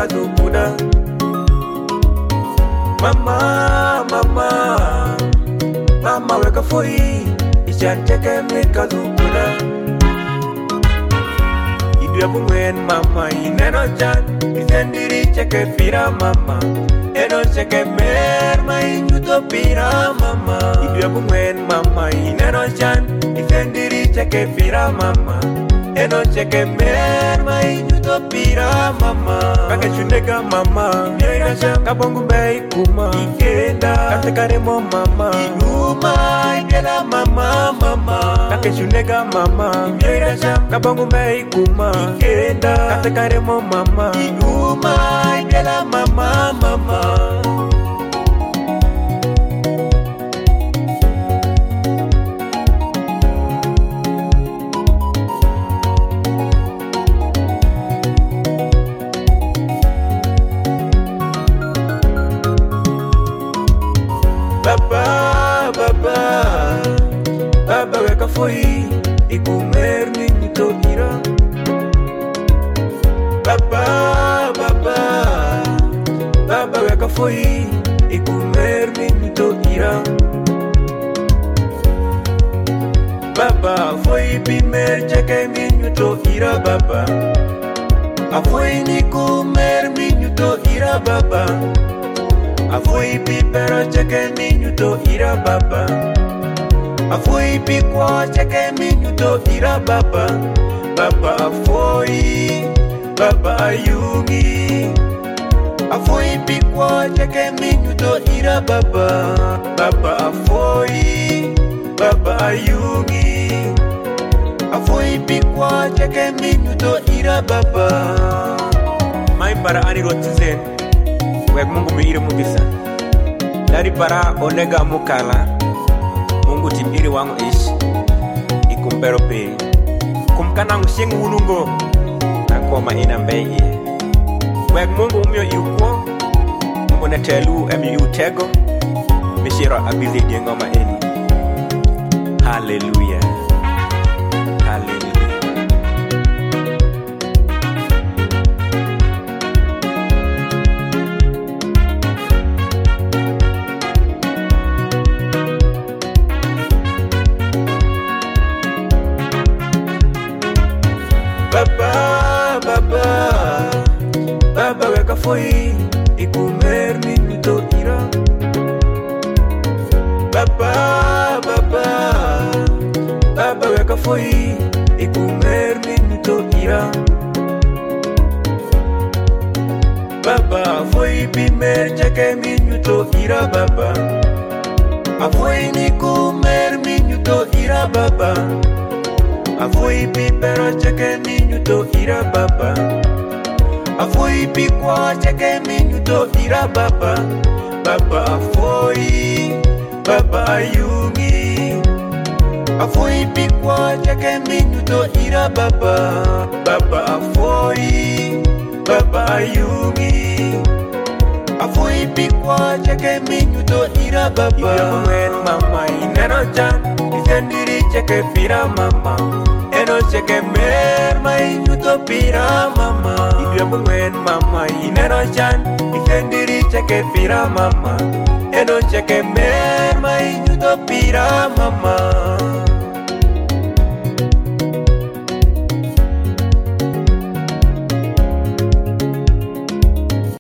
kazukuda. Mama, mama, mama weka foi, ichanteke mi kazukuda. Idua bungwen mama, ineno chan, isendiri cheke pira mama. Eno cheke mer, ma inyuto pira mama. Idua bungwen mama, ineno chan, isendiri cheke pira mama. Eno cheke mer, ma inyuto pira mama. Kake chunega mama, yena sham kabongu bei kuma. Ikenda, kate karemo mama. Iguma, ikela mama mama. Kake chunega mama, yena sham kabongu bei kuma. Ikenda, kate karemo mama. Iguma, ikela mama mama. Baba, baba, baba weka foi, ikumer minito ira. Baba, baba, baba weka foi, ikumer minito ira. Baba foi pimer cheke minuto ira baba. Afoi ni kumer minuto ira baba. Afoi pi pero cheke minuto ira baba. Afoi pi kwa cheke minuto ira baba. Baba afoi, baba ayungi. Afoi pi kwa cheke minuto ira baba. Baba afoi, baba ayungi. Afoi pi kwa cheke minuto ira baba. Mai para ani rotizen. Wek Mungu miiri mugisa. Dari para onega mukala. Mungu timiri wangu ish. Ikumbero pe. Kumkana ngushing unungo. Nakoma ina mbeye. Wek Mungu umyo iukwo. Mungu netelu emi utego. Mishiro abizi jengoma eni. Hallelujah. Hallelujah. Baba, baba, baba weka foi, ikumer minuto ira. Baba, baba, baba weka foi, ikumer minuto ira. Baba foi pimer cheke minuto ira baba. Afoi ni kumer minuto ira baba. Afoi pi pero cheke minuto ira baba. Afoi pi kwa cheke minuto ira baba. Baba afoi, baba ayungi. Afoi pi kwa cheke minuto ira baba. Baba afoi, baba ayungi. Afoi pi kwa cheke minuto ira baba. Ira mwen mama ineno chan, isendiri cheke pira mama. Eno cheke mer ma inyuto pira mama. Idua mwen mama ineno chan, isendiri cheke pira mama. Eno cheke mer ma inyuto pira mama.